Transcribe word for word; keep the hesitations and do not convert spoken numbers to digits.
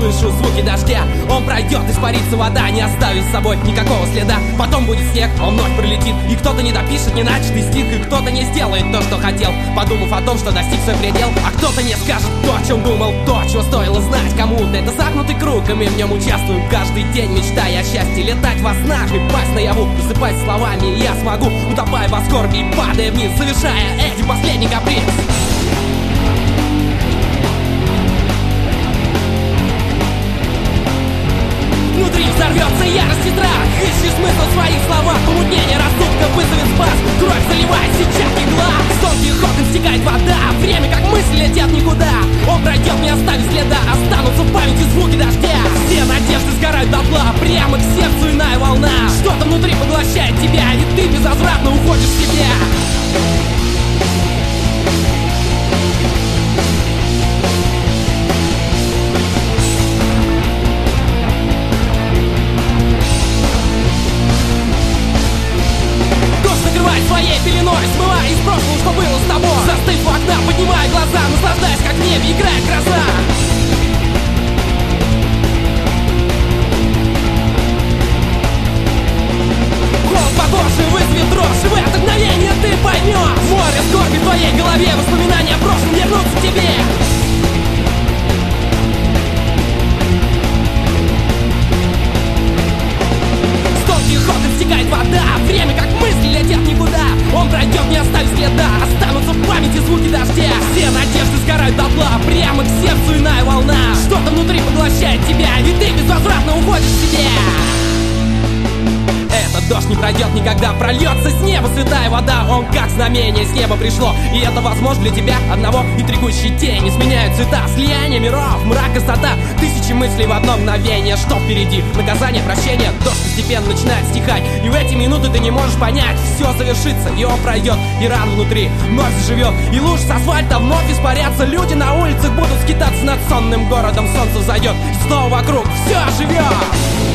слышу звуки дождя. Он пройдет, испарится вода, не оставив с собой никакого следа. Потом будет снег, он вновь пролетит, и кто-то не допишет неначатый стих, и кто-то не сделает то, что хотел, подумав о том, что достиг свой предел. А кто-то не скажет то, о чем думал, то, чего стоило знать кому-то. Это загнутый круг, и мы в нем участвуем каждый день, мечтая о счастье. Летать во снах и пасть наяву, просыпаясь словами я смогу, утопая во скорби и падая вниз, совершая этим последний каприз. Внутри взорвется ярость и страх. Ищи смысл в своих словах. Помутнение рассудка вызовет спас. Кровь заливает сетчатки глаз. С тонких окон стекает вода. Время как мысли летят никуда. Он пройдет, не оставив следа. Останутся в памяти звуки дождя. Все надежды сгорают дотла. Прямо к сердцу иная волна. Что-то внутри поглощает тебя, и ты безвозвратно уходишь в себя. Своей пеленой, смывая из прошлого, что было с тобой. Застыв у окна, поднимая глаза, наслаждаясь, как в небе играет гроза. Холод по коже вызовет дрожь, и в это мгновение ты поймешь. Море скорби в твоей голове, воспоминания о прошлом вернутся к тебе. Стекает вода, время как мысли летят никуда. Он пройдет, не оставив следа. Останутся в памяти звуки дождя. Все надежды сгорают дотла. Прямо к сердцу иная волна. Что-то внутри поглощает тебя, и ты безвозвратно уходишь в себя. Этот дождь не пройдет никогда, прольется с неба святая вода. Он как знамение с неба пришло, и это возможно для тебя одного. Интригующие тени сменяют цвета, слияние миров, мрак, красота. Тысячи мыслей в одно мгновение, что впереди? Наказание, прощение, дождь постепенно начинает стихать. И в эти минуты ты не можешь понять, все завершится, и он пройдет, и ран внутри вновь заживет. И луж с асфальта вновь испарятся, люди на улицах будут скитаться над сонным городом. Солнце взойдет, снова вокруг все оживет.